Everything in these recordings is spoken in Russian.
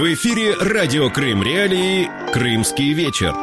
В эфире радио Крым Реалии «Крымский вечер».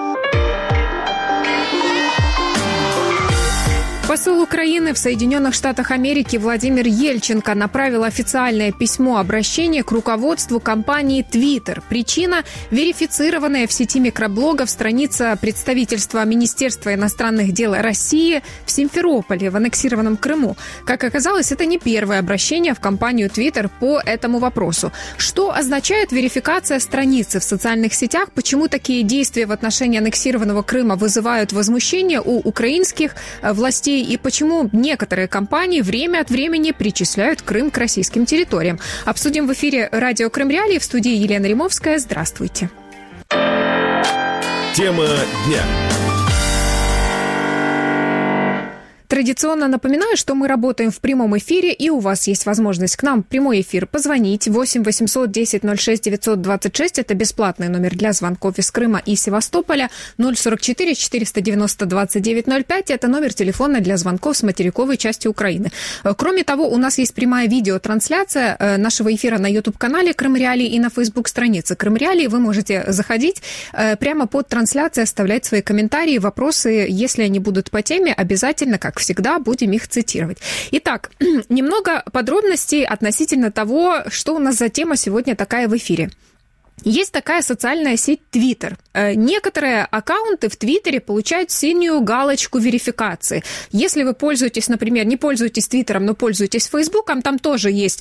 Посол Украины в Соединенных Штатах Америки Владимир Ельченко направил официальное письмо-обращение к руководству компании Twitter. Причина – верифицированная в сети микроблогов страница представительства Министерства иностранных дел России в Симферополе, в аннексированном Крыму. Как оказалось, это не первое обращение в компанию Twitter по этому вопросу. Что означает верификация страницы в социальных сетях? Почему такие действия в отношении аннексированного Крыма вызывают возмущение у украинских властей? И почему некоторые компании время от времени причисляют Крым к российским территориям? Обсудим в эфире радио Крым Реалии. В студии Елена Римовская. Здравствуйте. Тема дня. Традиционно напоминаю, что мы работаем в прямом эфире, и у вас есть возможность к нам в прямой эфир позвонить. 8 800 10 06 926. Это бесплатный номер для звонков из Крыма и Севастополя. 044 490 2905. Это номер телефона для звонков с материковой части Украины. Кроме того, у нас есть прямая видеотрансляция нашего эфира на YouTube-канале Крым Реалии и на Facebook-странице Крым Реалии. Вы можете заходить прямо под трансляцией, оставлять свои комментарии, вопросы. Если они будут по теме, обязательно, как всегда, будем их цитировать. Итак, немного подробностей относительно того, что у нас за тема сегодня такая в эфире. Есть такая социальная сеть Twitter. Некоторые аккаунты в Твиттере получают синюю галочку верификации. Если вы пользуетесь, например, не пользуетесь Твиттером, но пользуетесь Фейсбуком, там тоже есть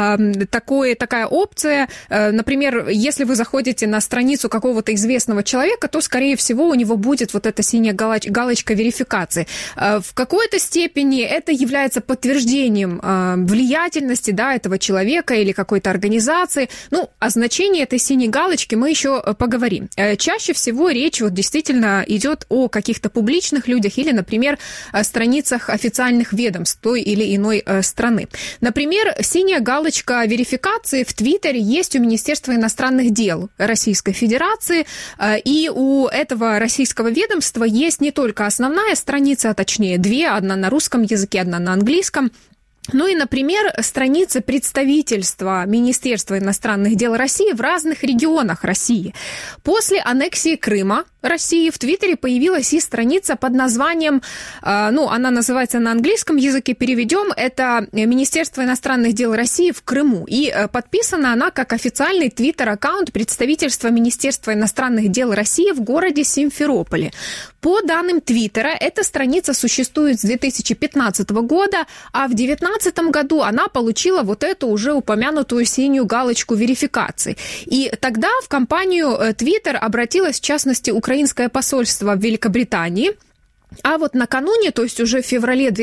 такая опция. Например, если вы заходите на страницу какого-то известного человека, то, скорее всего, у него будет вот эта синяя галочка верификации. В какой-то степени это является подтверждением влиятельности, да, этого человека или какой-то организации. Ну, о значении этой синей галочки мы еще поговорим. Чаще всего речь вот действительно идет о каких-то публичных людях или, например, страницах официальных ведомств той или иной страны. Например, синяя галочка верификации в Твиттере есть у Министерства иностранных дел Российской Федерации, и у этого российского ведомства есть не только основная страница, а точнее две, одна на русском языке, одна на английском. Ну и, например, страницы представительства Министерства иностранных дел России в разных регионах России. После аннексии Крыма России в Твиттере появилась и страница под названием, она называется на английском языке, переведем, это Министерство иностранных дел России в Крыму. И подписана она как официальный Твиттер-аккаунт представительства Министерства иностранных дел России в городе Симферополе. По данным Твиттера, эта страница существует с 2015 года, а в 2019 году она получила вот эту уже упомянутую синюю галочку верификации. И тогда в компанию Twitter обратилась, в частности, украинское посольство в Великобритании. А вот накануне, то есть уже в феврале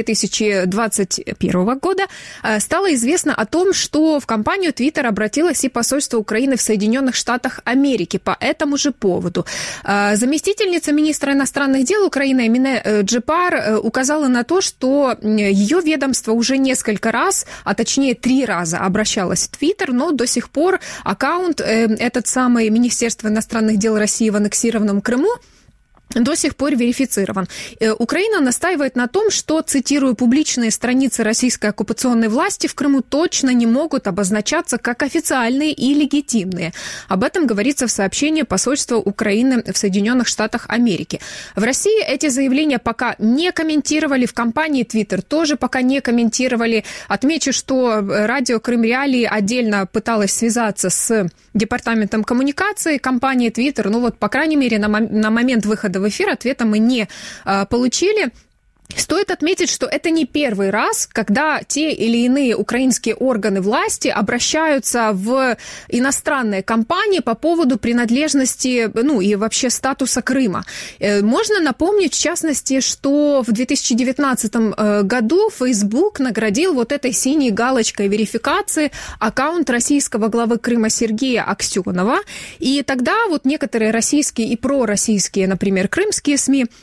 2021 года, стало известно о том, что в компанию Twitter обратилось и посольство Украины в Соединенных Штатах Америки по этому же поводу. Заместительница министра иностранных дел Украины Эмине Джипар указала на то, что ее ведомство уже несколько раз, а точнее 3 раза обращалось в Twitter, но до сих пор аккаунт, этот самый Министерство иностранных дел России в аннексированном Крыму, до сих пор верифицирован. Украина настаивает на том, что, цитирую, публичные страницы российской оккупационной власти в Крыму точно не могут обозначаться как официальные и легитимные. Об этом говорится в сообщении посольства Украины в Соединенных Штатах Америки. В России эти заявления пока не комментировали, в компании Twitter тоже пока не комментировали. Отмечу, что радио Крым Реалии отдельно пыталось связаться с департаментом коммуникации компании Twitter, по крайней мере, на момент выхода в эфир ответа мы не получили. Стоит отметить, что это не первый раз, когда те или иные украинские органы власти обращаются в иностранные компании по поводу принадлежности, и вообще статуса Крыма. Можно напомнить, в частности, что в 2019 году Facebook наградил вот этой синей галочкой верификации аккаунт российского главы Крыма Сергея Аксенова. И тогда вот некоторые российские и пророссийские, например, крымские СМИ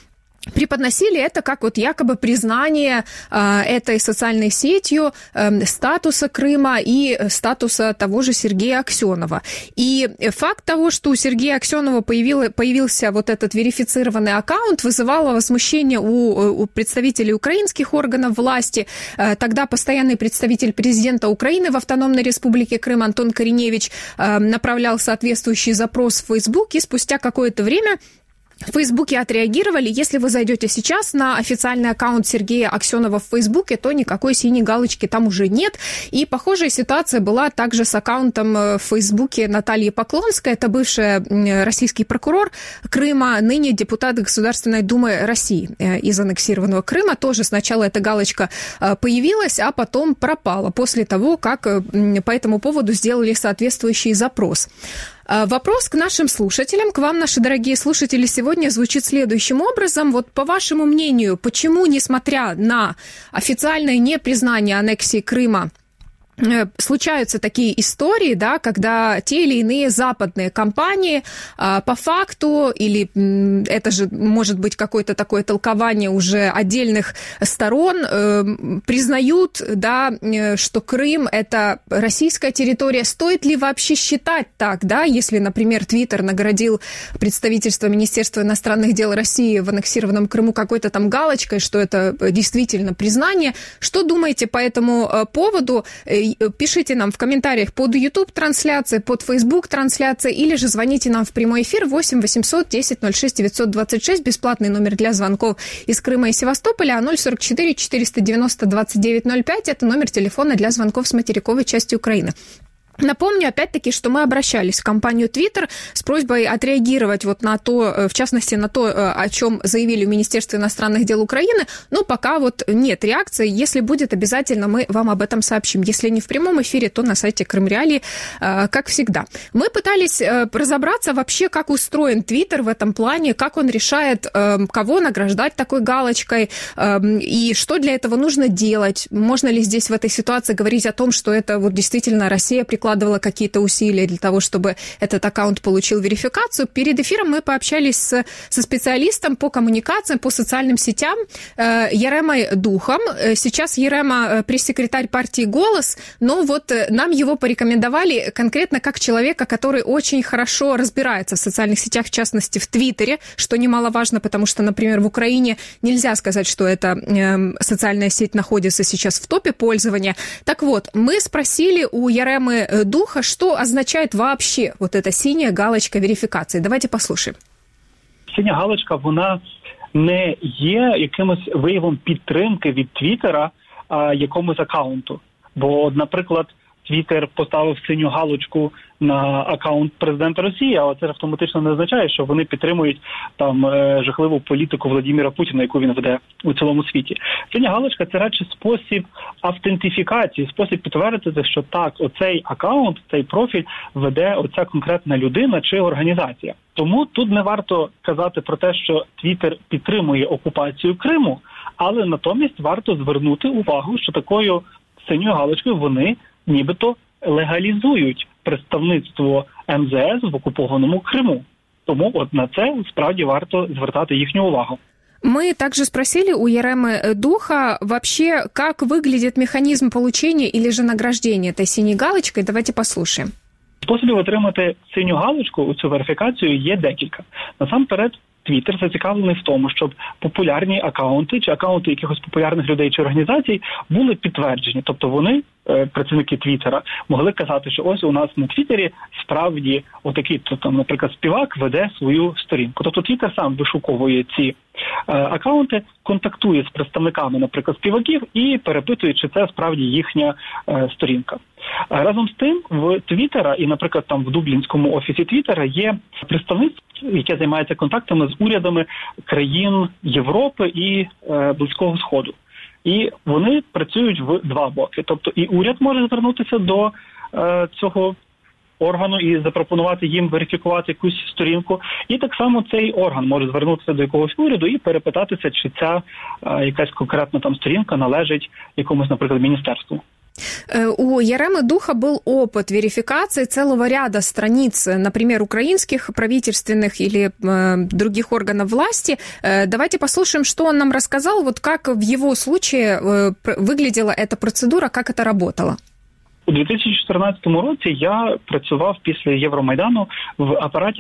преподносили это как вот якобы признание этой социальной сетью статуса Крыма и статуса того же Сергея Аксенова. И факт того, что у Сергея Аксенова появился вот этот верифицированный аккаунт, вызывало возмущение у представителей украинских органов власти. Тогда постоянный представитель президента Украины в Автономной Республике Крым Антон Кореневич направлял соответствующий запрос в Facebook, и спустя какое-то время в Фейсбуке отреагировали. Если вы зайдете сейчас на официальный аккаунт Сергея Аксенова в Фейсбуке, то никакой синей галочки там уже нет. И похожая ситуация была также с аккаунтом в Фейсбуке Натальи Поклонской. Это бывшая российский прокурор Крыма, ныне депутат Государственной Думы России из аннексированного Крыма. Тоже сначала эта галочка появилась, а потом пропала после того, как по этому поводу сделали соответствующий запрос. Вопрос к нашим слушателям, к вам, наши дорогие слушатели, сегодня звучит следующим образом. Вот по вашему мнению, почему, несмотря на официальное непризнание аннексии Крыма, случаются такие истории, да, когда те или иные западные компании по факту, или это же может быть какое-то такое толкование уже отдельных сторон, признают, да, что Крым – это российская территория. Стоит ли вообще считать так, да, если, например, Твиттер наградил представительство Министерства иностранных дел России в аннексированном Крыму какой-то там галочкой, что это действительно признание. Что думаете по этому поводу? Пишите нам в комментариях под YouTube-трансляцией, под Facebook-трансляцией, или же звоните нам в прямой эфир 8 800 10 06 926, бесплатный номер для звонков из Крыма и Севастополя, а 044 490 2905 – это номер телефона для звонков с материковой части Украины. Напомню, опять-таки, что мы обращались в компанию Twitter с просьбой отреагировать вот на то, в частности, на то, о чем заявили в Министерстве иностранных дел Украины, но пока вот нет реакции. Если будет, обязательно мы вам об этом сообщим. Если не в прямом эфире, то на сайте Крым Реалии, как всегда. Мы пытались разобраться вообще, как устроен Twitter в этом плане, как он решает, кого награждать такой галочкой, и что для этого нужно делать. Можно ли здесь в этой ситуации говорить о том, что это вот действительно Россия прикладывала какие-то усилия для того, чтобы этот аккаунт получил верификацию. Перед эфиром мы пообщались со специалистом по коммуникациям, по социальным сетям Яремой Духом. Сейчас Ярема пресс-секретарь партии «Голос», но вот нам его порекомендовали конкретно как человека, который очень хорошо разбирается в социальных сетях, в частности в Твиттере, что немаловажно, потому что, например, в Украине нельзя сказать, что эта социальная сеть находится сейчас в топе пользования. Так вот, мы спросили у Яремы Духа, что означает вообще вот эта синяя галочка верификации. Давайте послушаем. Синя галочка, вона не є якимось виявом підтримки від Твіттера якомусь акаунту. Бо, наприклад, Твіттер поставив синю галочку на акаунт президента Росії, але це автоматично не означає, що вони підтримують там жахливу політику Владимира Путіна, яку він веде у цілому світі. Синя галочка – це радше спосіб автентифікації, спосіб підтвердити, що так, оцей акаунт, цей профіль веде оця конкретна людина чи організація. Тому тут не варто казати про те, що Твіттер підтримує окупацію Криму, але натомість варто звернути увагу, що такою синьою галочкою вони нібито легалізують представництво МЗС в окупованому Криму. Тому от на це справді варто звертати їхню увагу. Мы также спросили у Яремы Духа вообще, как выглядит механизм получения или же награждения этой синей галочкой. Давайте послушаем. Способів отримати синю галочку у цю верифікацію є декілька. Насамперед, Твіттер зацікавлений в тому, щоб популярні акаунти чи акаунти якихось популярних людей чи організацій були підтверджені. Тобто вони, працівники Твіттера, могли казати, що ось у нас на Твіттері справді отакий, там, наприклад, співак веде свою сторінку. Тобто Твіттер сам вишуковує ці акаунти, контактує з представниками, наприклад, співаків і перепитує, чи це справді їхня сторінка. Разом з тим, в Твіттера і, наприклад, там в Дублінському офісі Твіттера є представництво, яке займається контактами з урядами країн Європи і Близького Сходу. І вони працюють в два боки. Тобто і уряд може звернутися до цього органу і запропонувати їм верифікувати якусь сторінку. І так само цей орган може звернутися до якогось уряду і перепитатися, чи ця якась конкретна там сторінка належить якомусь, наприклад, міністерству. У Яремы Духа был опыт верификации целого ряда страниц, например, украинских правительственных или других органов власти. Давайте послушаем, что он нам рассказал, вот как в его случае выглядела эта процедура, как это работало. У 2014 році я працював після Євромайдану в апараті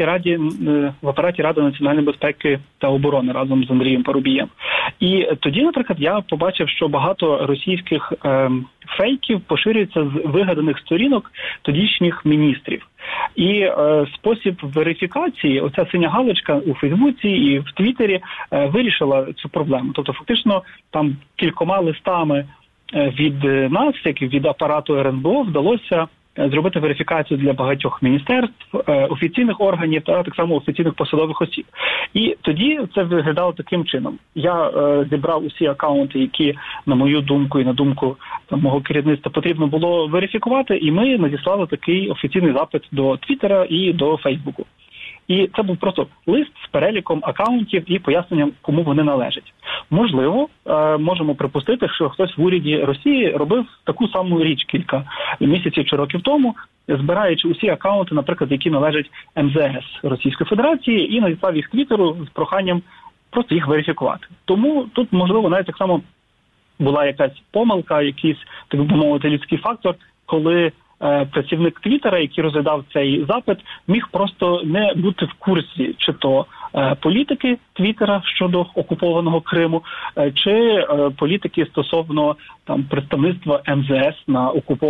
Ради національної безпеки та оборони разом з Андрієм Парубієм. І тоді, наприклад, я побачив, що багато російських фейків поширюється з вигаданих сторінок тодішніх міністрів. І спосіб верифікації, оця синя галочка у Фейсбуці і в Твіттері вирішила цю проблему. Тобто, фактично, там кількома листами від нас, як від апарату РНБО, вдалося зробити верифікацію для багатьох міністерств, офіційних органів та так само офіційних посадових осіб. І тоді це виглядало таким чином. Я зібрав усі акаунти, які, на мою думку і на думку мого керівництва, потрібно було верифікувати, і ми надіслали такий офіційний запит до Твіттера і до Фейсбуку. І це був просто лист з переліком акаунтів і поясненням, кому вони належать. Можливо, можемо припустити, що хтось в уряді Росії робив таку саму річ кілька місяців чи років тому, збираючи усі акаунти, наприклад, які належать МЗС Російської Федерації, і надіслав їх Твіттеру з проханням просто їх верифікувати. Тому тут, можливо, навіть так само була якась помилка, якийсь, так би мовити, людський фактор, коли працівник Твіттера, який розглядав цей запит, міг просто не бути в курсі чи то політики Твіттера щодо окупованого Криму, чи політики стосовно там представництва МЗС на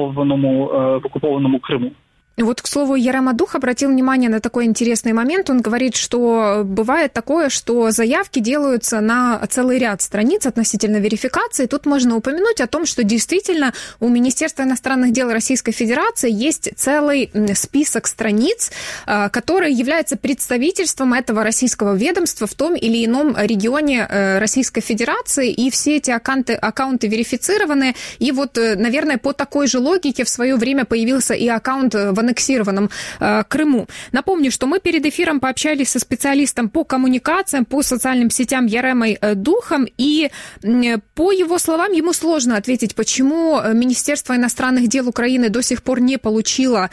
окупованому Криму. Вот, к слову, Ярема Дух обратил внимание на такой интересный момент. Он говорит, что бывает такое, что заявки делаются на целый ряд страниц относительно верификации. Тут можно упомянуть о том, что действительно у Министерства иностранных дел Российской Федерации есть целый список страниц, который является представительством этого российского ведомства в том или ином регионе Российской Федерации, и все эти аккаунты верифицированы. И вот, наверное, по такой же логике в свое время появился и аккаунт в аннексированном Крыму. Напомню, что мы перед эфиром пообщались со специалистом по коммуникациям, по социальным сетям Яремой Духом, и по его словам, ему сложно ответить, почему Министерство иностранных дел Украины до сих пор не получило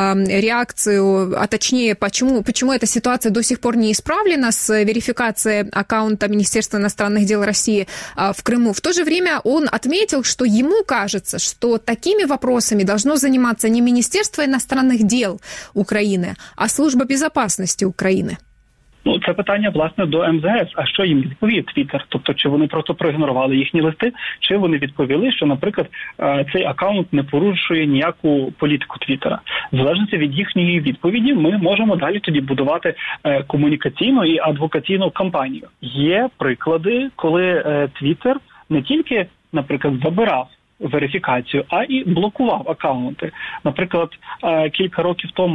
реакцию, а точнее, почему эта ситуация до сих пор не исправлена с верификацией аккаунта Министерства иностранных дел России в Крыму. В то же время он отметил, что ему кажется, что такими вопросами должно заниматься не Министерство иностранных дел України, а Служба безопасности України. Ну, це питання, власне, до МЗС. А що їм відповів Твіттер? Тобто, чи вони просто проігнорували їхні листи, чи вони відповіли, що, наприклад, цей акаунт не порушує ніяку політику Твіттера. В залежності від їхньої відповіді ми можемо далі тоді будувати комунікаційну і адвокаційну кампанію. Є приклади, коли Твіттер не тільки, наприклад, забирав верифікацію, а і блокував акаунти. Наприклад, кілька років тому,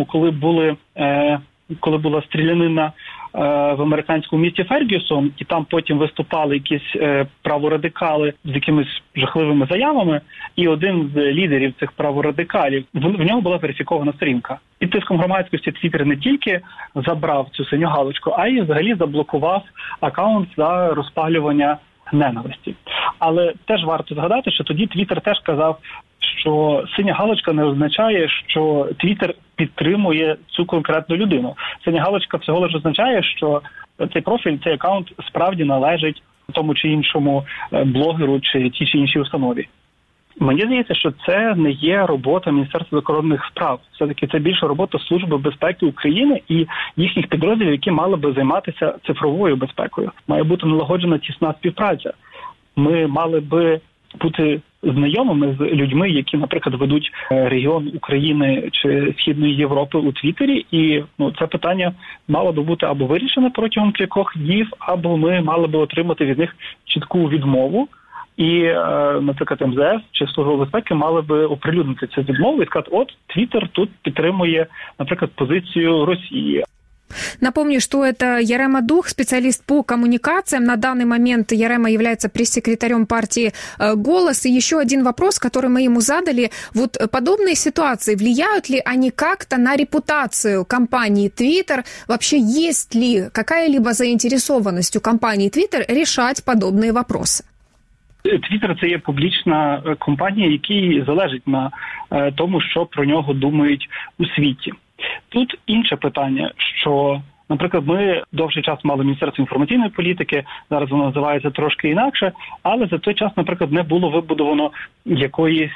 коли була стрілянина в американському місті Фергюсон, і там потім виступали якісь праворадикали з якимись жахливими заявами, і один з лідерів цих праворадикалів, в нього була верифікована сторінка. Під тиском громадськості Твіттер не тільки забрав цю синю галочку, а й взагалі заблокував акаунт за розпалювання ненависті. Але теж варто згадати, що тоді Твіттер теж казав, що синя галочка не означає, що Твіттер підтримує цю конкретну людину. Синя галочка всього лише означає, що цей профіль, цей акаунт справді належить тому чи іншому блогеру чи тій чи іншій установі. Мені здається, що це не є робота Міністерства закордонних справ. Все-таки це більше робота Служби безпеки України і їхніх підрозділів, які мали би займатися цифровою безпекою. Має бути налагоджена тісна співпраця. Ми мали би бути знайомими з людьми, які, наприклад, ведуть регіон України чи Східної Європи у Твіттері, і це питання мало би бути або вирішене протягом кількох днів, або ми мали би отримати від них чітку відмову. І, наприклад, МЗС чи Служба безпеки мали би оприлюднити цю відмову і сказати, от, Твіттер тут підтримує, наприклад, позицію Росії. Напомню, что это Ярема Дух, специалист по коммуникациям. На данный момент Ярема является пресс-секретарем партии «Голос». И еще один вопрос, который мы ему задали. Вот подобные ситуации, влияют ли они как-то на репутацию компании Twitter? Вообще есть ли какая-либо заинтересованность у компании Twitter решать подобные вопросы? Твіттер – це є публічна компанія, якій залежить на тому, що про нього думають у світі. Тут інше питання, що, наприклад, ми довший час мали Міністерство інформаційної політики, зараз воно називається трошки інакше, але за той час, наприклад, не було вибудовано якоїсь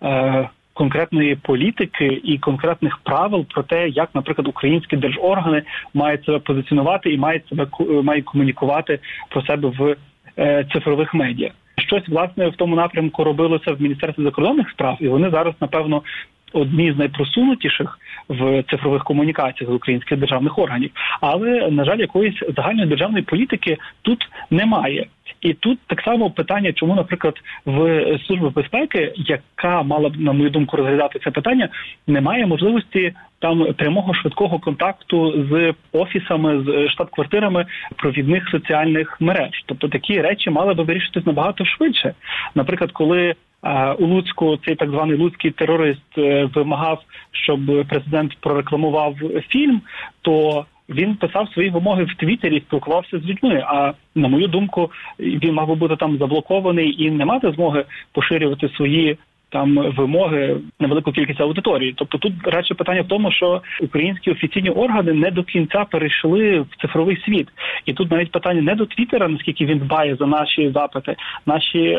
конкретної політики і конкретних правил про те, як, наприклад, українські держоргани мають себе позиціонувати і мають комунікувати про себе в цифрових медіа. Щось, власне, в тому напрямку робилося в Міністерстві закордонних справ, і вони зараз, напевно, одні з найпросунутіших в цифрових комунікаціях з українських державних органів. Але, на жаль, якоїсь загальної державної політики тут немає. І тут так само питання, чому, наприклад, в Службі безпеки, яка мала б, на мою думку, розглядати це питання, немає можливості там прямого швидкого контакту з офісами, з штаб-квартирами провідних соціальних мереж. Тобто такі речі мали би вирішитись набагато швидше. Наприклад, коли у Луцьку цей так званий луцький терорист вимагав, щоб президент прорекламував фільм, то він писав свої вимоги в Твіттері і спілкувався з людьми. А, на мою думку, він мав би бути там заблокований і не мати змоги поширювати свої там вимоги на велику кількість аудиторії. Тобто тут радше питання в тому, що українські офіційні органи не до кінця перейшли в цифровий світ. І тут навіть питання не до Твіттера, наскільки він дбає за наші запити. Наші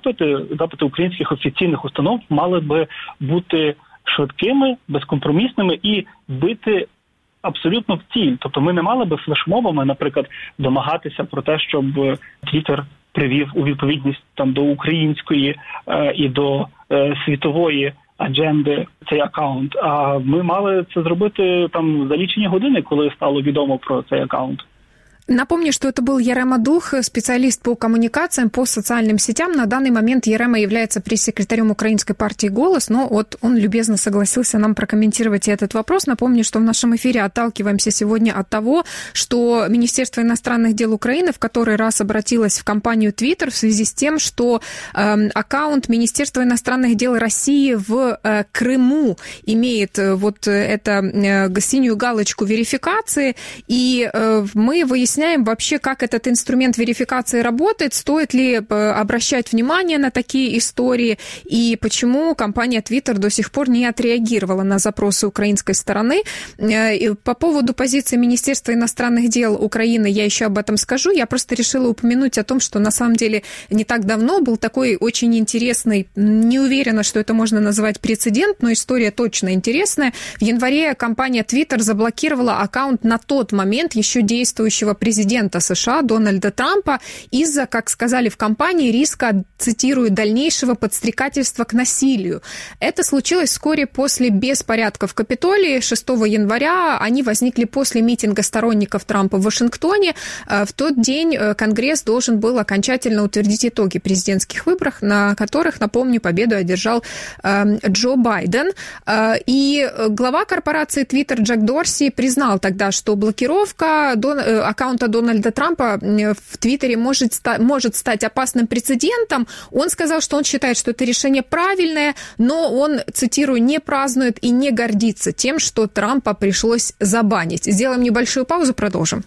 запити українських офіційних установ мали би бути швидкими, безкомпромісними і бити абсолютно в ціль. Тобто ми не мали би флешмобами, наприклад, домагатися про те, щоб Твіттер привів у відповідність там до української і до світової адженди цей акаунт. А ми мали це зробити там за лічені години, коли стало відомо про цей акаунт. Напомню, что это был Ярема Дух, специалист по коммуникациям, по социальным сетям. На данный момент Ярема является пресс-секретарем украинской партии «Голос», но вот он любезно согласился нам прокомментировать этот вопрос. Напомню, что в нашем эфире отталкиваемся сегодня от того, что Министерство иностранных дел Украины в который раз обратилось в компанию Twitter в связи с тем, что аккаунт Министерства иностранных дел России в Крыму имеет вот эту синюю галочку верификации, и мы выясняем вообще, как этот инструмент верификации работает, стоит ли обращать внимание на такие истории, и почему компания Twitter до сих пор не отреагировала на запросы украинской стороны. По поводу позиции Министерства иностранных дел Украины я еще об этом скажу. Я просто решила упомянуть о том, что на самом деле не так давно был такой очень интересный, не уверена, что это можно назвать прецедент, но история точно интересная. В январе компания Twitter заблокировала аккаунт на тот момент еще действующего президента США Дональда Трампа из-за, как сказали в компании, риска, цитирую, дальнейшего подстрекательства к насилию. Это случилось вскоре после беспорядков в Капитолии 6 января. Они возникли после митинга сторонников Трампа в Вашингтоне. В тот день Конгресс должен был окончательно утвердить итоги президентских выборов, на которых, напомню, победу одержал Джо Байден. И глава корпорации Twitter Джек Дорси признал тогда, что блокировка аккаунта Дональда Трампа в Твиттере может стать опасным прецедентом. Он сказал, что он считает, что это решение правильное, но он, цитирую, не празднует и не гордится тем, что Трампа пришлось забанить. Сделаем небольшую паузу, продолжим.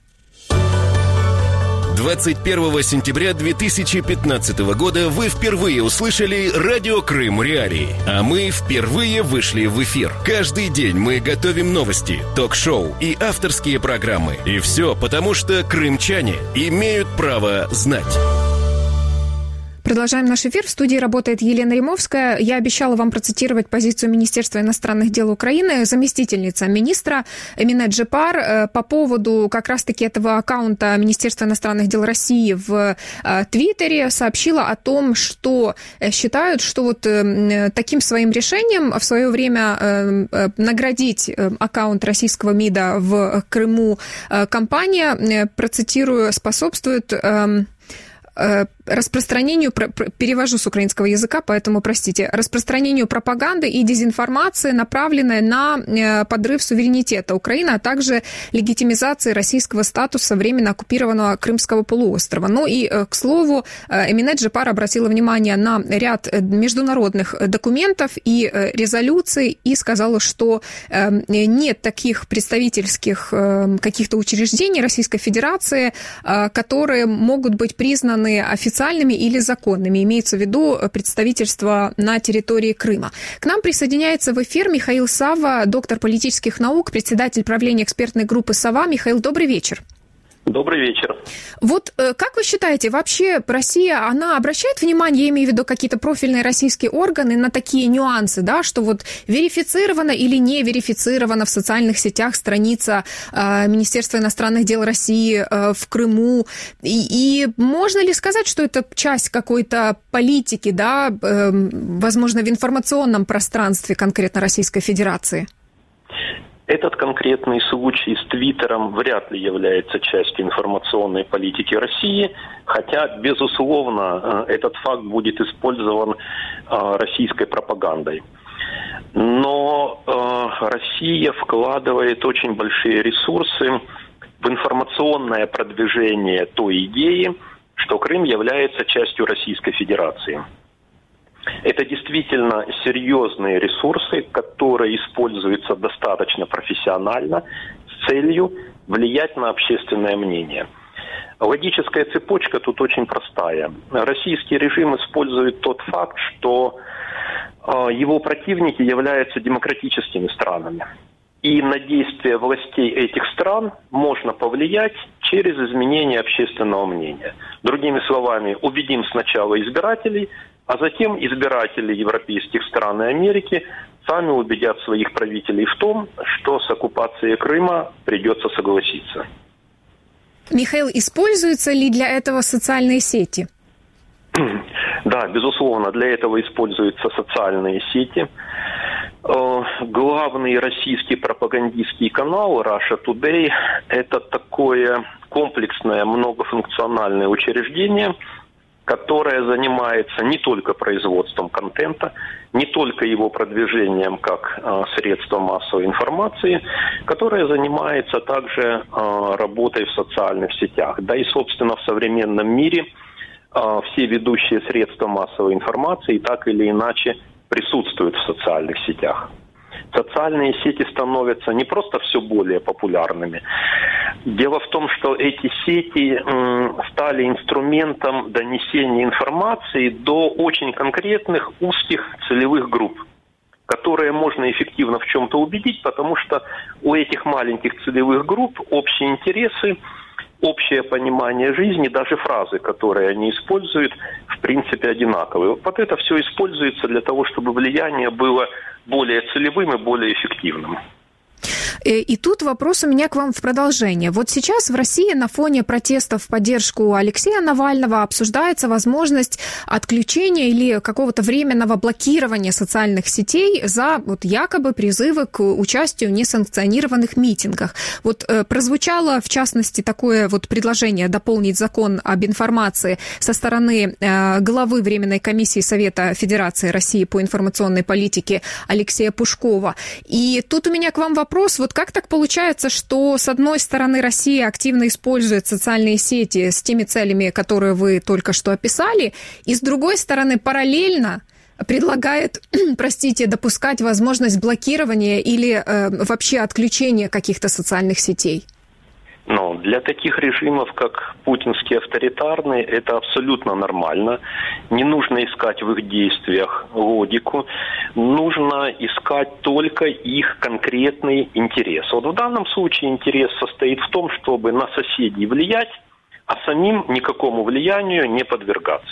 21 сентября 2015 года вы впервые услышали «Радио Крым Реалии», а мы впервые вышли в эфир. Каждый день мы готовим новости, ток-шоу и авторские программы. И все потому, что крымчане имеют право знать. Продолжаем наш эфир. В студии работает Елена Римовская. Я обещала вам процитировать позицию Министерства иностранных дел Украины. Заместительница министра Эмине Джипар по поводу как раз-таки этого аккаунта Министерства иностранных дел России в Твиттере сообщила о том, что считают, что вот таким своим решением в свое время наградить аккаунт российского МИДа в Крыму компания, процитирую, способствует распространению, перевожу с украинского языка, поэтому простите, распространению пропаганды и дезинформации, направленной на подрыв суверенитета Украины, а также легитимизации российского статуса временно оккупированного Крымского полуострова. Ну и, к слову, Эмине Джипар обратила внимание на ряд международных документов и резолюций и сказала, что нет таких представительских каких-то учреждений Российской Федерации, которые могут быть признаны признаны официальными или законными. Имеется в виду представительство на территории Крыма. К нам присоединяется в эфир Михаил Савва, доктор политических наук, председатель правления экспертной группы «Сова». Михаил, добрый вечер. Добрый вечер. Вот как вы считаете, вообще Россия, она обращает внимание, я имею в виду какие-то профильные российские органы, на такие нюансы, да, что вот верифицирована или не верифицирована в социальных сетях страница Министерства иностранных дел России в Крыму? И можно ли сказать, что это часть какой-то политики, да, возможно, в информационном пространстве конкретно Российской Федерации? Этот конкретный случай с Твиттером вряд ли является частью информационной политики России, хотя, безусловно, этот факт будет использован российской пропагандой. Но Россия вкладывает очень большие ресурсы в информационное продвижение той идеи, что Крым является частью Российской Федерации. Это действительно серьезные ресурсы, которые используются достаточно профессионально с целью влиять на общественное мнение. Логическая цепочка тут очень простая. Российский режим использует тот факт, что его противники являются демократическими странами. И на действия властей этих стран можно повлиять через изменение общественного мнения. Другими словами, убедим сначала избирателей, а затем избиратели европейских стран и Америки сами убедят своих правителей в том, что с оккупацией Крыма придется согласиться. Михаил, используются ли для этого социальные сети? Да, безусловно, для этого используются социальные сети. Главный российский пропагандистский канал Russia Today – это такое комплексное многофункциональное учреждение, которая занимается не только производством контента, не только его продвижением как средство массовой информации, которая занимается также работой в социальных сетях. Да и, собственно, в современном мире все ведущие средства массовой информации так или иначе присутствуют в социальных сетях. Социальные сети становятся не просто все более популярными. Дело в том, что эти сети стали инструментом донесения информации до очень конкретных узких целевых групп, которые можно эффективно в чем-то убедить, потому что у этих маленьких целевых групп общие интересы, общее понимание жизни, даже фразы, которые они используют, в принципе, одинаковые. Вот это все используется для того, чтобы влияние было более целевым и более эффективным. И тут вопрос у меня к вам в продолжение. Вот сейчас в России на фоне протестов в поддержку Алексея Навального обсуждается возможность отключения или какого-то временного блокирования социальных сетей за вот якобы призывы к участию в несанкционированных митингах. Вот прозвучало, в частности, такое вот предложение дополнить закон об информации со стороны главы Временной комиссии Совета Федерации России по информационной политике Алексея Пушкова. И тут у меня к вам вопрос. Вот как так получается, что, с одной стороны, Россия активно использует социальные сети с теми целями, которые вы только что описали, и, с другой стороны, параллельно предлагает, допускать возможность блокирования или вообще отключения каких-то социальных сетей? Но для таких режимов, как путинские авторитарные, это абсолютно нормально. Не нужно искать в их действиях логику. Нужно искать только их конкретный интерес. Вот в данном случае интерес состоит в том, чтобы на соседей влиять, а самим никакому влиянию не подвергаться.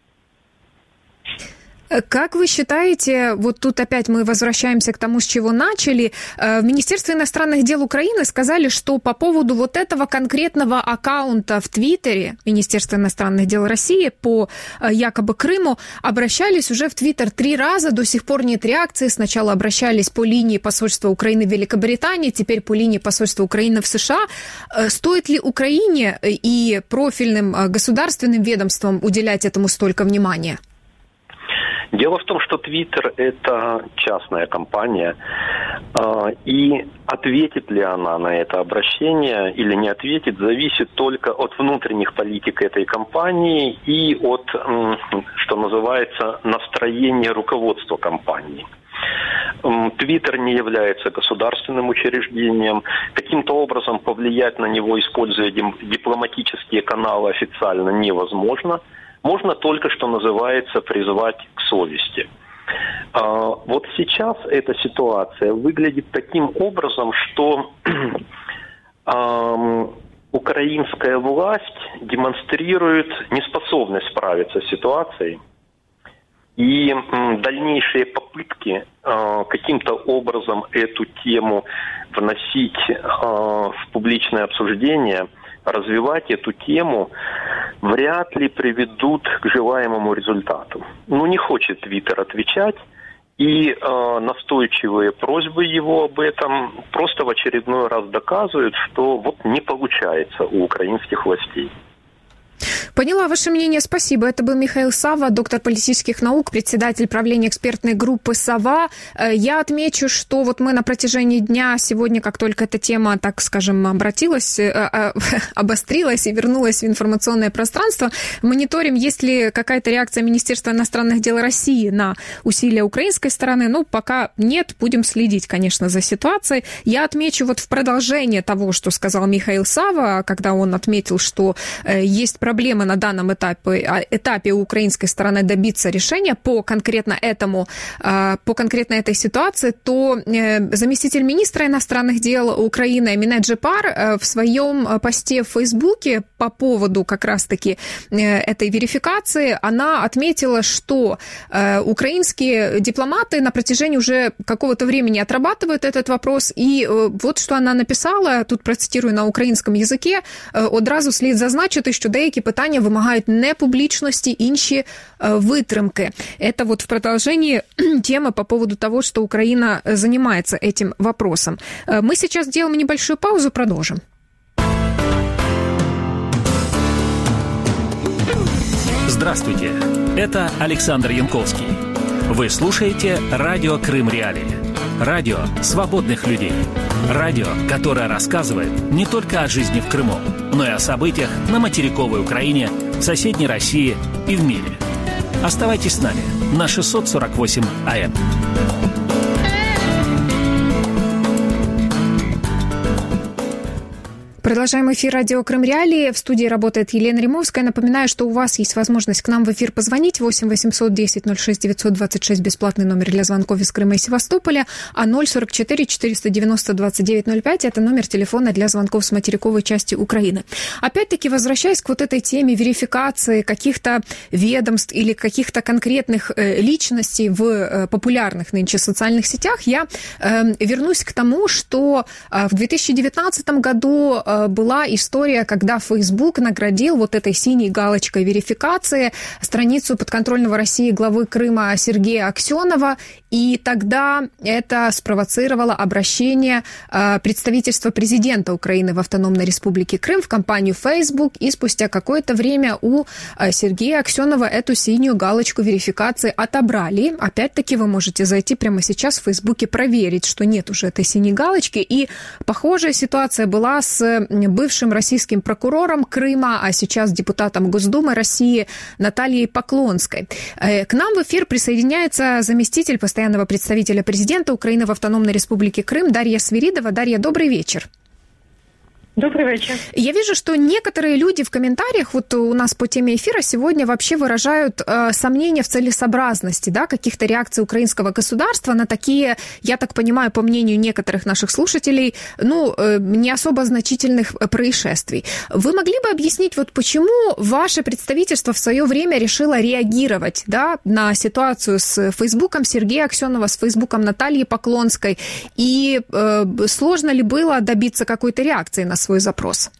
Как вы считаете, вот тут опять мы возвращаемся к тому, с чего начали, в Министерстве иностранных дел Украины сказали, что по поводу вот этого конкретного аккаунта в Твиттере Министерства иностранных дел России по якобы Крыму обращались уже в Твиттер 3 раза, до сих пор нет реакции. Сначала обращались по линии посольства Украины в Великобритании, теперь по линии посольства Украины в США. Стоит ли Украине и профильным государственным ведомствам уделять этому столько внимания? Дело в том, что Твиттер – это частная компания, и ответит ли она на это обращение или не ответит, зависит только от внутренних политик этой компании и от, что называется, настроения руководства компании. Твиттер не является государственным учреждением. Каким-то образом повлиять на него, используя дипломатические каналы, официально невозможно. Можно только, что называется, призвать к совести. Вот сейчас эта ситуация выглядит таким образом, что украинская власть демонстрирует неспособность справиться с ситуацией. И дальнейшие попытки каким-то образом эту тему вносить в публичное обсуждение, развивать эту тему, вряд ли приведут к желаемому результату. Не хочет Твиттер отвечать, и настойчивые просьбы его об этом просто в очередной раз доказывают, что вот не получается у украинских властей. Поняла ваше мнение, спасибо. Это был Михаил Савва, доктор политических наук, председатель правления экспертной группы «Сова». Я отмечу, что вот мы на протяжении дня сегодня, как только эта тема, так скажем, обострилась и вернулась в информационное пространство, мониторим, есть ли какая-то реакция Министерства иностранных дел России на усилия украинской стороны. Пока нет, будем следить, конечно, за ситуацией. Я отмечу вот в продолжение того, что сказал Михаил Савва, когда он отметил, что есть проблемы на данном этапе у украинской стороны добиться решения по конкретно этой ситуации, то заместитель министра иностранных дел Украины Мине Джипар в своем посте в Фейсбуке по поводу как раз-таки этой верификации, она отметила, что украинские дипломаты на протяжении уже какого-то времени отрабатывают этот вопрос, и вот что она написала, тут процитирую на українському язикі, одразу слід зазначити, що деякі питання вимагають непублічності, інші витримки. Это вот в продолжении темы по поводу того, что Украина занимается этим вопросом. Мы сейчас делаем небольшую паузу, продолжим. Здравствуйте, это Александр Янковский. Вы слушаете радио Крым Реалии. Радио свободных людей. Радио, которое рассказывает не только о жизни в Крыму, но и о событиях на материковой Украине, в соседней России и в мире. Оставайтесь с нами на 648 АМ. Продолжаем эфир радио Крым Реалии. В студии работает Елена Римовская. Напоминаю, что у вас есть возможность к нам в эфир позвонить. 8 810 06 926 бесплатный номер для звонков из Крыма и Севастополя. А 044 490 2905 это номер телефона для звонков с материковой части Украины. Опять-таки, возвращаясь к вот этой теме верификации каких-то ведомств или каких-то конкретных личностей в популярных нынче социальных сетях, я вернусь к тому, что в 2019 году была история, когда Facebook наградил вот этой синей галочкой верификации страницу подконтрольного России главы Крыма Сергея Аксенова, и тогда это спровоцировало обращение представительства президента Украины в Автономной Республике Крым в компанию Facebook, и спустя какое-то время у Сергея Аксенова эту синюю галочку верификации отобрали. Опять-таки вы можете зайти прямо сейчас в Фейсбуке, проверить, что нет уже этой синей галочки, и похожая ситуация была с бывшим российским прокурором Крыма, а сейчас депутатом Госдумы России Натальей Поклонской. К нам в эфир присоединяется заместитель постоянного представителя президента Украины в Автономной Республике Крым Дарья Свиридова. Дарья, добрый вечер. Добрый вечер. Я вижу, что некоторые люди в комментариях, вот у нас по теме эфира сегодня вообще выражают сомнения в целесообразности, да, каких-то реакций украинского государства на такие, я так понимаю, по мнению некоторых наших слушателей, не особо значительных происшествий. Вы могли бы объяснить, вот почему ваше представительство в свое время решило реагировать, да, на ситуацию с Фейсбуком Сергея Аксенова, с Фейсбуком Натальи Поклонской, и сложно ли было добиться какой-то реакции на свой запрос?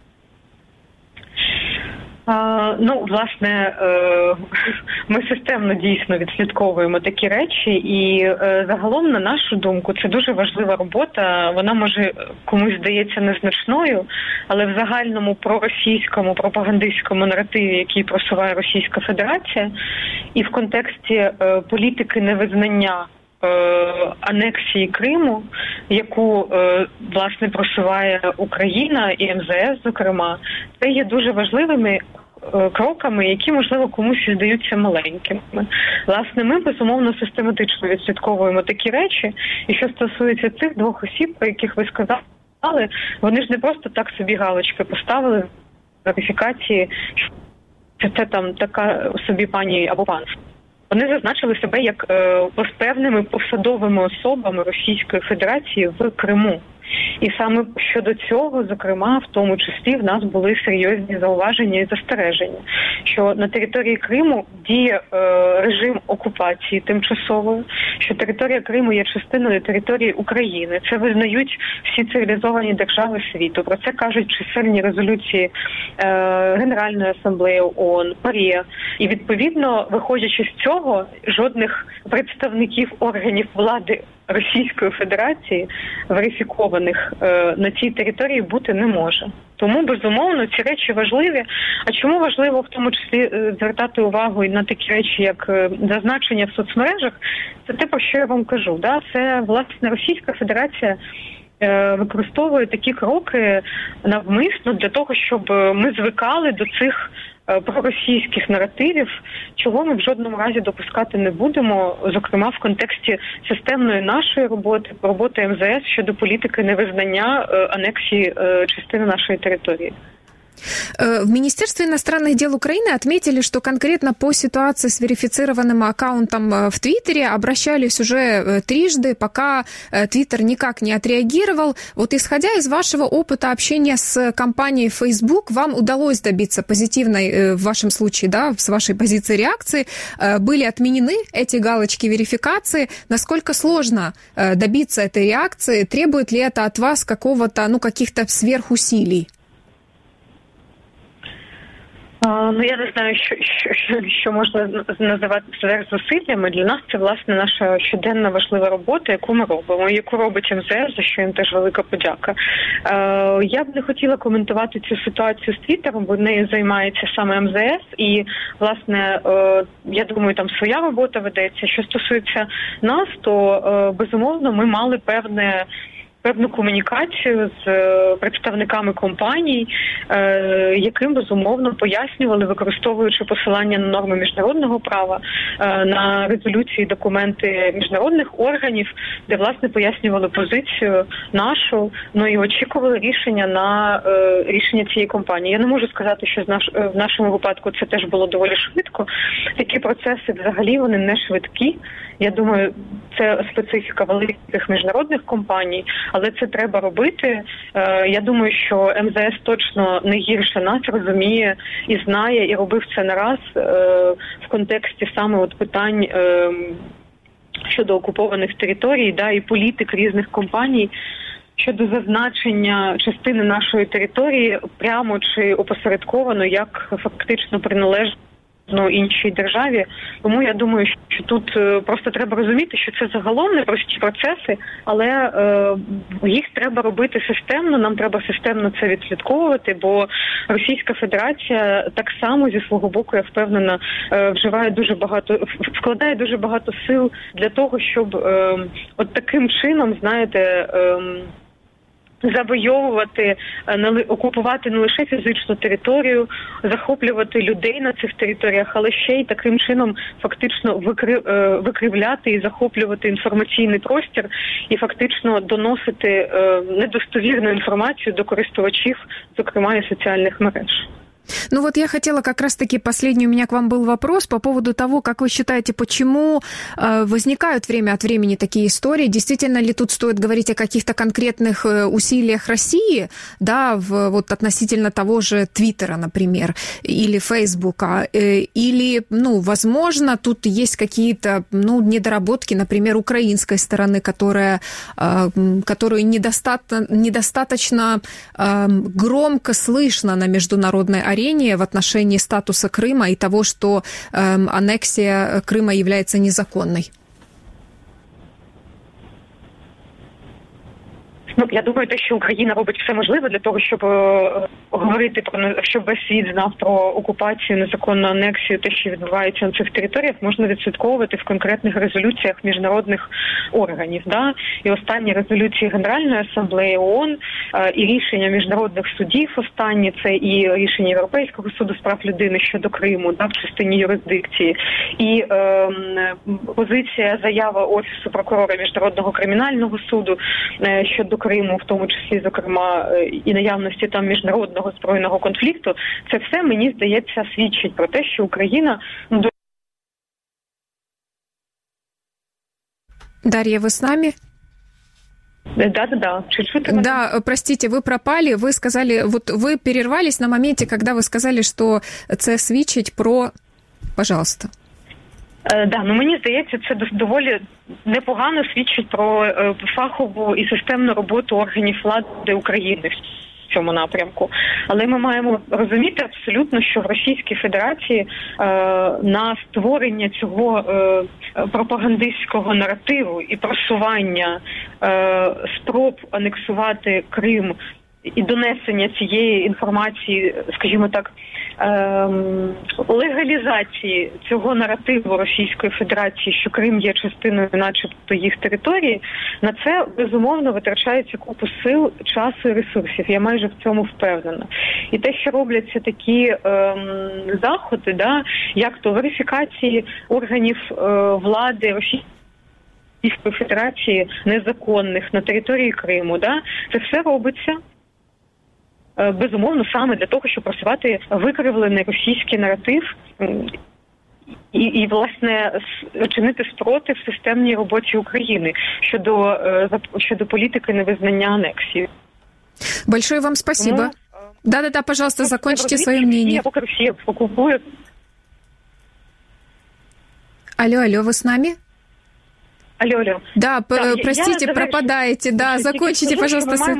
Власне, ми системно дійсно відслідковуємо такі речі, і загалом, на нашу думку, це дуже важлива робота. Вона, може, комусь здається незначною, але в загальному проросійському, пропагандистському наративі, який просуває Російська Федерація, і в контексті політики невизнання анексії Криму, яку, власне, просуває Україна і МЗС, зокрема, це є дуже важливими кроками, які, можливо, комусь здаються маленькими. Власне, ми, безумовно, систематично відслідковуємо такі речі. І що стосується цих двох осіб, про яких ви сказали, вони ж не просто так собі галочки поставили в верифікації, що це там така собі пані або пан. Вони зазначили себе як певними посадовими особами Російської Федерації в Криму. І саме щодо цього, зокрема, в тому числі в нас були серйозні зауваження і застереження, що на території Криму діє режим окупації тимчасової, що територія Криму є частиною території України. Це визнають всі цивілізовані держави світу. Про це кажуть чисельні резолюції Генеральної асамблеї ООН, ПАРЄ. І, відповідно, виходячи з цього, жодних представників органів влади Російської Федерації, верифікованих на цій території, бути не може. Тому, безумовно, ці речі важливі. А чому важливо в тому числі звертати увагу і на такі речі, як зазначення в соцмережах? Це те, про що я вам кажу. Да? Це, власне, Російська Федерація використовує такі кроки навмисно для того, щоб ми звикали до цих проросійських наративів, чого ми в жодному разі допускати не будемо, зокрема в контексті системної нашої роботи МЗС щодо політики невизнання анексії частини нашей территории. В Министерстве иностранных дел Украины отметили, что конкретно по ситуации с верифицированным аккаунтом в Твиттере обращались уже трижды, пока Твиттер никак не отреагировал. Вот исходя из вашего опыта общения с компанией Facebook, вам удалось добиться позитивной, в вашем случае, да, с вашей позиции реакции, были отменены эти галочки верификации. Насколько сложно добиться этой реакции? Требует ли это от вас какого-то, каких-то сверхусилий? Ну, я не знаю, що можна називати сверхзусиллями. Для нас це, власне, наша щоденна важлива робота, яку ми робимо, яку робить МЗС, за що їм теж велика подяка. Я б не хотіла коментувати цю ситуацію з Твіттером, бо нею займається саме МЗС, і, власне, я думаю, там своя робота ведеться. Що стосується нас, то, безумовно, ми мали певну комунікацію з представниками компаній, яким, безумовно, пояснювали, використовуючи посилання на норми міжнародного права, на резолюції, документи міжнародних органів, де, власне, пояснювали позицію нашу, і очікували рішення цієї компанії. Я не можу сказати, що в нашому випадку це теж було доволі швидко. Такі процеси, взагалі, вони не швидкі. Я думаю, це специфіка великих міжнародних компаній, але це треба робити. Я думаю, що МЗС точно не гірше нас розуміє і знає, і робив це не раз в контексті саме питань щодо окупованих територій, і політик різних компаній щодо зазначення частини нашої території прямо чи опосередковано, як фактично приналежить іншій державі. Тому я думаю, що тут просто треба розуміти, що це загалом непрості процеси, але їх треба робити системно, нам треба системно це відслідковувати, бо Російська Федерація так само зі свого боку, я впевнена, вкладає дуже багато сил для того, щоб таким чином, знаєте, завойовувати, окупувати не лише фізичну територію, захоплювати людей на цих територіях, але ще й таким чином фактично викривляти і захоплювати інформаційний простір і фактично доносити недостовірну інформацію до користувачів, зокрема і соціальних мереж. Я хотела как раз-таки, последний у меня к вам был вопрос по поводу того, как вы считаете, почему возникают время от времени такие истории, действительно ли тут стоит говорить о каких-то конкретных усилиях России, относительно того же Твиттера, например, или Фейсбука, или, возможно, тут есть какие-то, недоработки, например, украинской стороны, которую недостаточно громко слышно на международной арене в отношении статуса Крыма и того, что аннексия Крыма является незаконной? Я думаю, що Україна робить все можливе для того, щоб говорити щоб весь світ знав про окупацію, незаконну анексію, те, що відбувається на цих територіях, можна відслідковувати в конкретних резолюціях міжнародних органів. Да? І останні резолюції Генеральної асамблеї ООН, і рішення міжнародних судів останні, це і рішення Європейського суду з прав людини щодо Криму, да, в частині юрисдикції, і позиція, заява Офісу прокурора Міжнародного кримінального суду щодо Криму, в тому числі, зокрема, і наявності там міжнародного збройного конфлікту, це все, мені здається, свідчить про те, що Україна... Дарья, вы с нами? Да. Да, простите, вы пропали, вы сказали, вот вы перервались на моменте, когда вы сказали, что це свідчить про... Пожалуйста. Мені здається, це доволі непогано свідчить про фахову і системну роботу органів влади України в цьому напрямку. Але ми маємо розуміти абсолютно, що в Російській Федерації на створення цього пропагандистського наративу і просування спроб анексувати Крим і донесення цієї інформації, скажімо так, легалізації цього наративу Російської Федерації, що Крим є частиною начебто їх території, на це, безумовно, витрачається купу сил, часу і ресурсів. Я майже в цьому впевнена. І те, що робляться такі заходи, да, як то верифікації органів влади Російської Федерації незаконних на території Криму, да, це все робиться безумовно саме для того, щоб просувати викривлений російський наратив і власне, чинити спротив системній роботі України щодо політики невизнання анексії. Большое вам спасибо. Да, пожалуйста, закончите свое мнение. Росія окупує. Алло, вы с нами? Алло. Да, простите, пропадаете. Да, закончите, пожалуйста.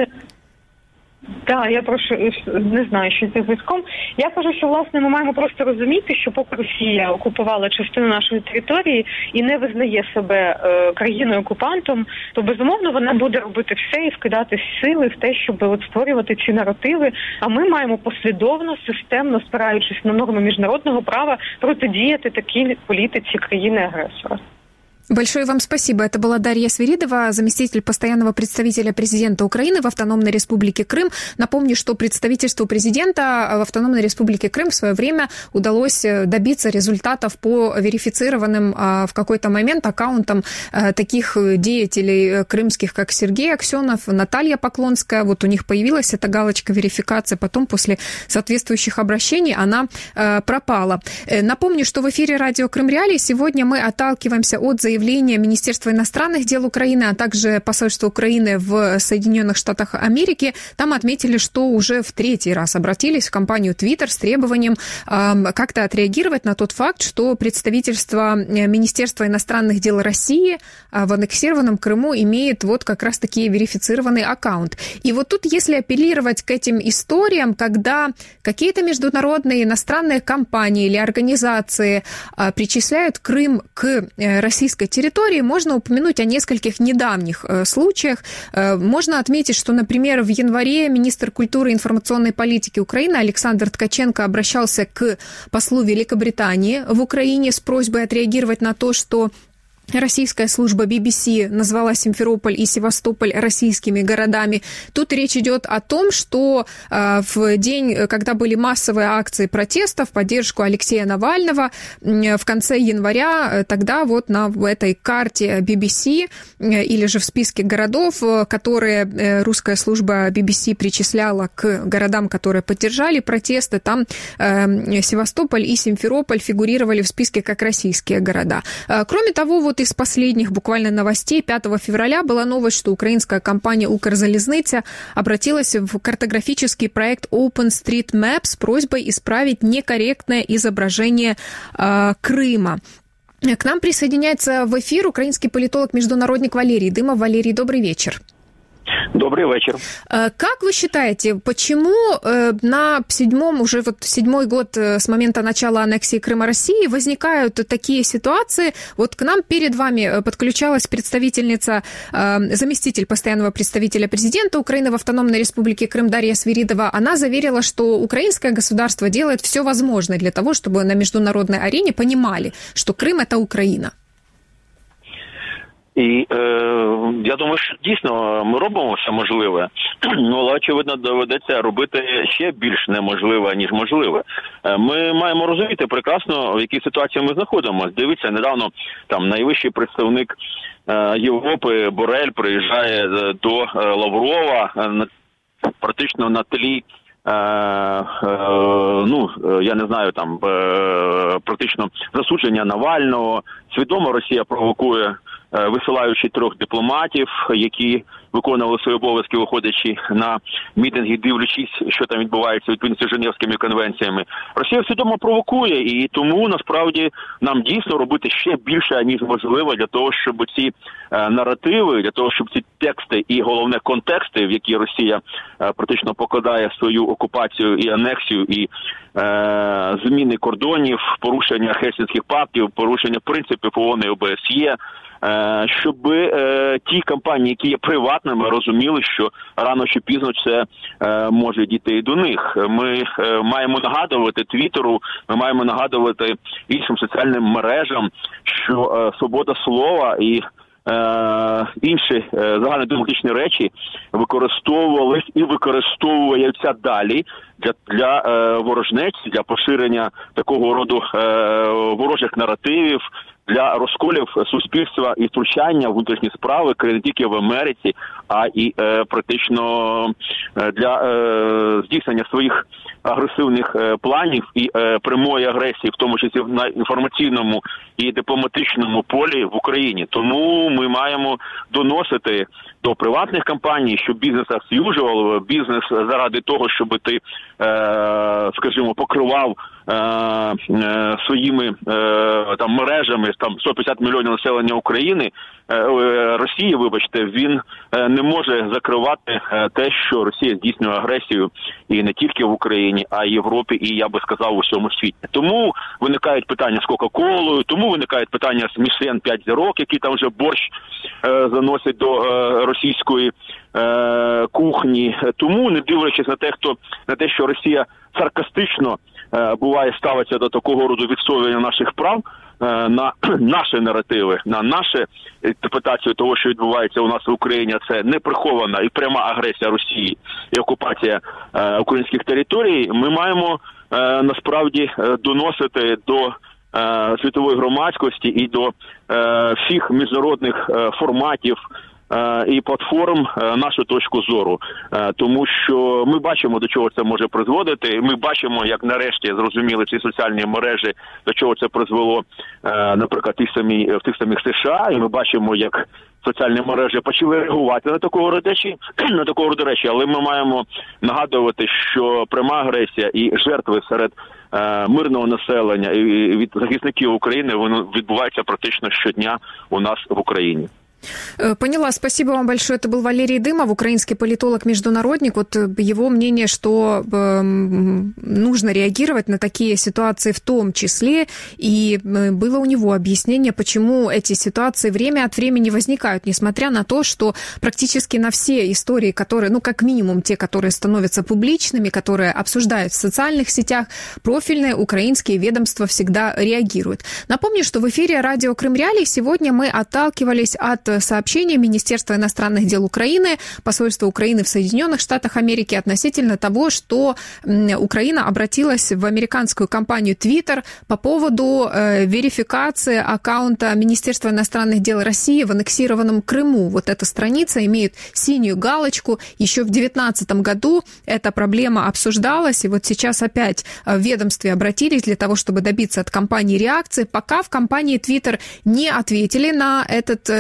Так, я прошу, не знаю, що це зв'язком. Я кажу, що, власне, ми маємо просто розуміти, що поки Росія окупувала частину нашої території і не визнає себе країною-окупантом, то, безумовно, вона буде робити все і вкидати сили в те, щоб створювати ці наративи. А ми маємо послідовно, системно, спираючись на норми міжнародного права, протидіяти такій політиці країни-агресора. Большое вам спасибо. Это была Дарья Свиридова, заместитель постоянного представителя президента Украины в Автономной Республике Крым. Напомню, что представительству президента в Автономной Республике Крым в свое время удалось добиться результатов по верифицированным в какой-то момент аккаунтам таких деятелей крымских, как Сергей Аксенов, Наталья Поклонская. Вот у них появилась эта галочка верификации, потом после соответствующих обращений она пропала. Напомню, что в эфире радио Крым Реалии сегодня мы отталкиваемся от заявления Министерства иностранных дел Украины, а также посольства Украины в Соединенных Штатах Америки. Там отметили, что уже в третий раз обратились в компанию Twitter с требованием как-то отреагировать на тот факт, что представительство Министерства иностранных дел России в аннексированном Крыму имеет вот как раз-таки верифицированный аккаунт. И вот тут, если апеллировать к этим историям, когда какие-то международные иностранные компании или организации причисляют Крым к российской территории, можно упомянуть о нескольких недавних случаях. Можно отметить, что, например, в январе министр культуры и информационной политики Украины Александр Ткаченко обращался к послу Великобритании в Украине с просьбой отреагировать на то, что российская служба BBC назвала Симферополь и Севастополь российскими городами. Тут речь идет о том, что в день, когда были массовые акции протеста в поддержку Алексея Навального, в конце января, тогда вот на этой карте BBC или же в списке городов, которые русская служба BBC причисляла к городам, которые поддержали протесты, там Севастополь и Симферополь фигурировали в списке как российские города. Кроме того, вот из последних буквально новостей 5 февраля была новость, что украинская компания «Укрзалезниця» обратилась в картографический проект OpenStreetMap с просьбой исправить некорректное изображение Крыма. К нам присоединяется в эфир украинский политолог-международник Валерий Дымов. Валерий, добрый вечер. Добрый вечер. Как вы считаете, почему на седьмой год с момента начала аннексии Крыма России возникают такие ситуации? Вот к нам перед вами подключалась представительница, заместитель постоянного представителя президента Украины в Автономной Республике Крым Дарья Свиридова. Она заверила, что украинское государство делает все возможное для того, чтобы на международной арене понимали, что Крым – это Украина. І я думаю, що дійсно ми робимо все можливе, але, очевидно, доведеться робити ще більш неможливе, ніж можливе. Ми маємо розуміти прекрасно, в якій ситуації ми знаходимося. Дивіться, недавно там найвищий представник Європи Борель приїжджає до Лаврова практично на тлі я не знаю, там практично засудження Навального. Свідомо Росія провокує, висилаючи 3 дипломатів, які виконували свої обов'язки, виходячи на мітинги, дивлячись, що там відбувається відповідно з Женевськими конвенціями. Росія свідомо провокує, і тому, насправді, нам дійсно робити ще більше, ніж можливо, для того, щоб ці наративи, для того, щоб ці тексти і, головне, контексти, в які Росія практично покладає свою окупацію і анексію, і зміни кордонів, порушення Хельсінських пактів, порушення принципів ООН і ОБСЄ, щоб ті компанії, які є приватними, розуміли, що рано чи пізно це може дійти і до них. Ми маємо нагадувати Твіттеру, ми маємо нагадувати іншим соціальним мережам, що свобода слова і інші загальнодемократичні речі використовувались і використовуються далі для ворожнеці, для поширення такого роду ворожих наративів, для розколів суспільства і втручання в внутрішні справи не тільки в Америці, а і практично для здійснення своїх агресивних планів і прямої агресії, в тому числі на інформаційному і дипломатичному полі в Україні. Тому ми маємо доносити до приватних компаній, що бізнес as usual, бізнес заради того, щоб ти, скажімо, покривав своїми там мережами там 150 мільйонів населення України, Росії, вибачте, він не може закривати те, що Росія здійснює агресію і не тільки в Україні, а й в Європі, і, я би сказав, у всьому світі. Тому виникають питання з Кока-Колою, тому виникають питання з Мішлен 5 зірок, які там вже борщ заносять до російської кухні. Тому, не дивлячись на те, що Росія саркастично буває ставиться до такого роду відстоювання наших прав, на наші наративи, на нашу інтерпретацію того, що відбувається у нас в Україні, це неприхована і пряма агресія Росії і окупація українських територій, ми маємо насправді доносити до світової громадськості і до всіх міжнародних форматів і платформ нашу точку зору. Тому що ми бачимо, до чого це може призводити. Ми бачимо, як нарешті зрозуміли ці соціальні мережі, до чого це призвело, наприклад, в тих самих США. І ми бачимо, як соціальні мережі почали реагувати на такого роду речі. Але ми маємо нагадувати, що пряма агресія і жертви серед мирного населення і від захисників України, воно відбувається практично щодня у нас в Україні. Поняла. Спасибо вам большое. Это был Валерий Дымов, украинский политолог-международник. Вот его мнение, что нужно реагировать на такие ситуации в том числе. И было у него объяснение, почему эти ситуации время от времени возникают, несмотря на то, что практически на все истории, которые, как минимум те, которые становятся публичными, которые обсуждают в социальных сетях, профильные украинские ведомства всегда реагируют. Напомню, что в эфире радио Крым Реалии сегодня мы отталкивались от сообщения Министерства иностранных дел Украины, посольства Украины в Соединенных Штатах Америки относительно того, что Украина обратилась в американскую компанию Twitter по поводу верификации аккаунта Министерства иностранных дел России в аннексированном Крыму. Вот эта страница имеет синюю галочку. Еще в 2019 году эта проблема обсуждалась, и вот сейчас опять в ведомстве обратились для того, чтобы добиться от компании реакции. Пока в компании Twitter не ответили на этот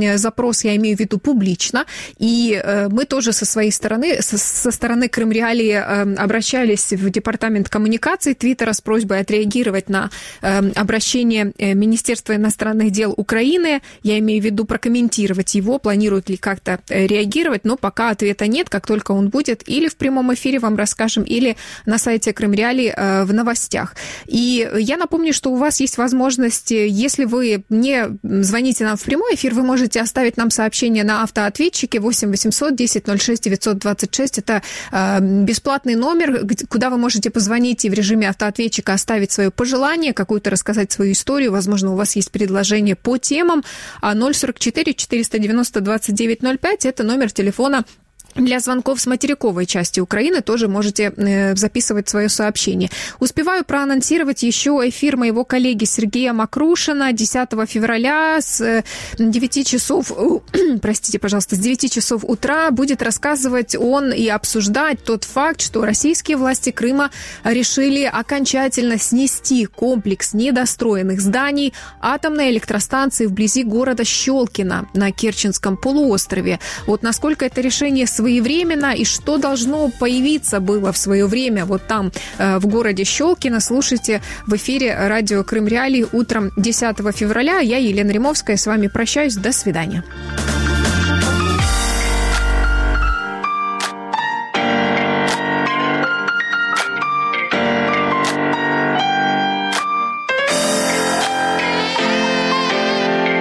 запрос, я имею в виду публично, и мы тоже со своей стороны, со стороны Крым Реалии обращались в департамент коммуникаций Твиттера с просьбой отреагировать на обращение Министерства иностранных дел Украины, я имею в виду прокомментировать его, планируют ли как-то реагировать, но пока ответа нет, как только он будет, или в прямом эфире вам расскажем, или на сайте Крым Реалии в новостях. И я напомню, что у вас есть возможность, если вы не звоните нам в прямой эфир, вы можете оставить нам сообщение на автоответчике 8 800 10 06 926. Это бесплатный номер, куда вы можете позвонить и в режиме автоответчика оставить свое пожелание, какую-то рассказать свою историю. Возможно, у вас есть предложение по темам. 044 490 2905 – это номер телефона для звонков с материковой части Украины. Тоже можете записывать свое сообщение. Успеваю проанонсировать еще эфир моего коллеги Сергея Макрушина 10 февраля с 9 часов, с 9 часов утра будет рассказывать он и обсуждать тот факт, что российские власти Крыма решили окончательно снести комплекс недостроенных зданий атомной электростанции вблизи города Щелкино на Керченском полуострове. Вот насколько это решение своевременно и что должно появиться было в свое время вот там, в городе Щелкино, слушайте в эфире радио Крым Реалии утром 10 февраля. Я, Елена Римовская, с вами прощаюсь. До свидания.